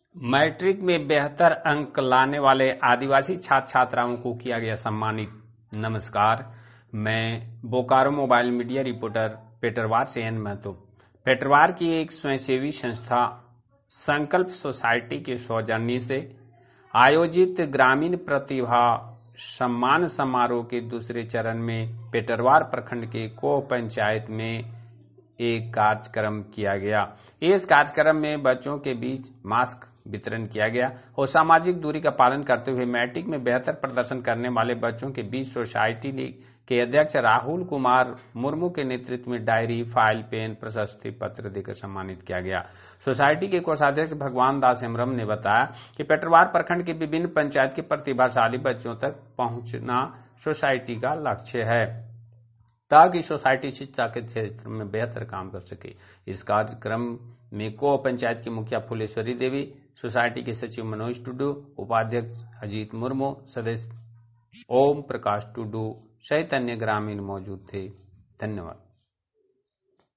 Matric में बेहतर अंक लाने वाले आदिवासी छात्र छात्राओं को किया गया सम्मानित। नमस्कार, मैं Bokaro mobile media reporter Petarwar से एन महतो। पेटरवार की एक स्वयंसेवी संस्था संकल्प सोसाइटी के सौजन्य से आयोजित ग्रामीण प्रतिभा सम्मान समारोह के दूसरे चरण में पेटरवार प्रखंड के को पंचायत में एक कार्यक्रम किया गया। इस कार्यक्रम में बच्चों के बीच मास्क वितरण किया गया और सामाजिक दूरी का पालन करते हुए मैट्रिक में बेहतर प्रदर्शन करने वाले बच्चों के बीच सोसाइटी के अध्यक्ष राहुल कुमार मुर्मू के नेतृत्व में डायरी, फाइल, पेन, प्रशस्ति पत्र देकर सम्मानित किया गया। सोसाइटी के कोषाध्यक्ष भगवान दास हेम्ब्रम ने बताया कि पेटरवार प्रखंड के विभिन्न पंचायत के प्रतिभाशाली बच्चों तक पहुंचना सोसाइटी का लक्ष्य है ताकि सोसाइटी शिक्षा के क्षेत्र में बेहतर काम कर सके। इस कार्यक्रम में को पंचायत की मुखिया फुलेश्वरी देवी, सोसाइटी के सचिव मनोज टुडू, उपाध्यक्ष अजीत मुर्मू, सदस्य ओम प्रकाश टुडू सहित अन्य ग्रामीण मौजूद थे। धन्यवाद।